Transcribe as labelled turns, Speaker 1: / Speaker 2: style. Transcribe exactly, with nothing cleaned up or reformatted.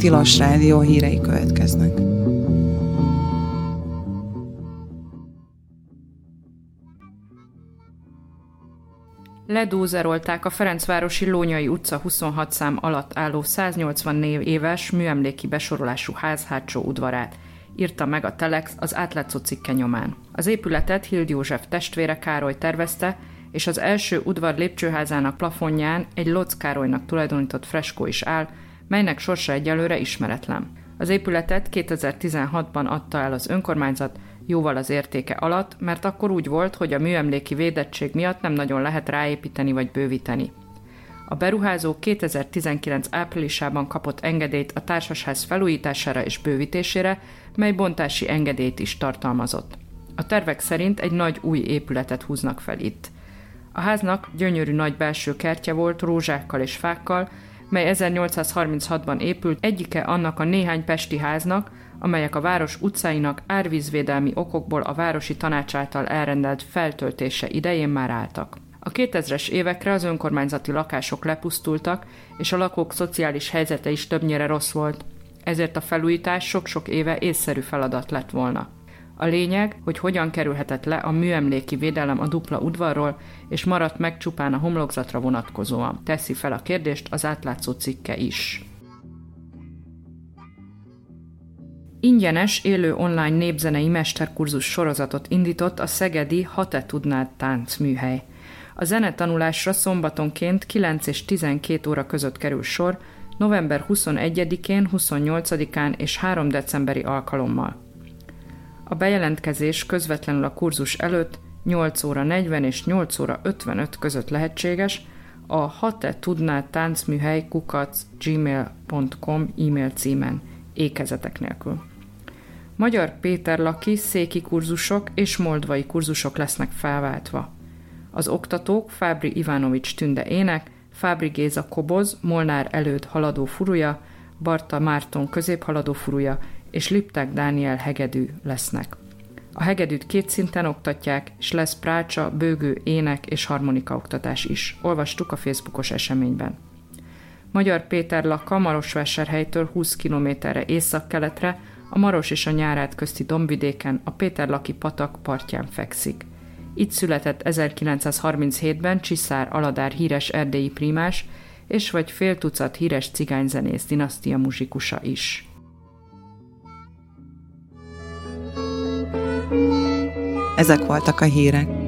Speaker 1: Tilos Rádió hírei következnek.
Speaker 2: Ledózerolták a Ferencvárosi Lónyai utca huszonhat szám alatt álló száznyolcvan éves műemléki besorolású ház hátsó udvarát, írta meg a Telex az átlátszó cikke nyomán. Az épületet Hild József testvére Károly tervezte, és az első udvar lépcsőházának plafonján egy Lotz Károlynak tulajdonított freskó is áll, melynek sorsa egyelőre ismeretlen. Az épületet kétezer-tizenhatban adta el az önkormányzat, jóval az értéke alatt, mert akkor úgy volt, hogy a műemléki védettség miatt nem nagyon lehet ráépíteni vagy bővíteni. A beruházó kétezer-tizenkilenc áprilisában kapott engedélyt a társasház felújítására és bővítésére, mely bontási engedélyt is tartalmazott. A tervek szerint egy nagy új épületet húznak fel itt. A háznak gyönyörű nagy belső kertje volt rózsákkal és fákkal, mely ezernyolcszázharminchatban épült, egyike annak a néhány pesti háznak, amelyek a város utcáinak árvízvédelmi okokból a városi tanács által elrendelt feltöltése idején már álltak. A kétezres évekre az önkormányzati lakások lepusztultak, és a lakók szociális helyzete is többnyire rossz volt, ezért a felújítás sok-sok éve észszerű feladat lett volna. A lényeg, hogy hogyan kerülhetett le a műemléki védelem a dupla udvarról, és maradt meg csupán a homlokzatra vonatkozóan. Teszi fel a kérdést az átlátszó cikke is. Ingyenes, élő online népzenei mesterkurzus sorozatot indított a szegedi Ha te tudnád táncműhely. A zenetanulásra szombatonként kilenc és tizenkét óra között kerül sor, november huszonegyedikén, huszonnyolcadikán és három decemberi alkalommal. A bejelentkezés közvetlenül a kurzus előtt nyolc óra negyven és nyolc óra ötvenöt között lehetséges, a ha te tudnád táncműhely kukac gmail pont com e-mail címen, ékezetek nélkül. Magyar Péter Laki széki kurzusok és moldvai kurzusok lesznek felváltva. Az oktatók Fábri Ivanovics Tünde ének, Fábri Géza koboz, Molnár Előd haladó furuja, Barta Márton középhaladó furuja és Lipták Dániel hegedű lesznek. A hegedűt két szinten oktatják, és lesz prácsa, bőgő, ének és harmonika oktatás is. Olvastuk a Facebookos eseményben. Magyar Péter Laka Marosvásárhelytől húsz kilométerre északkeletre, a Maros és a Nyárád közti dombvidéken, a Péterlaki patak partján fekszik. Itt született ezerkilencszázharminchétben Csiszár Aladár híres erdélyi prímás, és vagy fél tucat híres cigányzenész dinasztia muzsikusa is.
Speaker 1: Ezek voltak a hírek.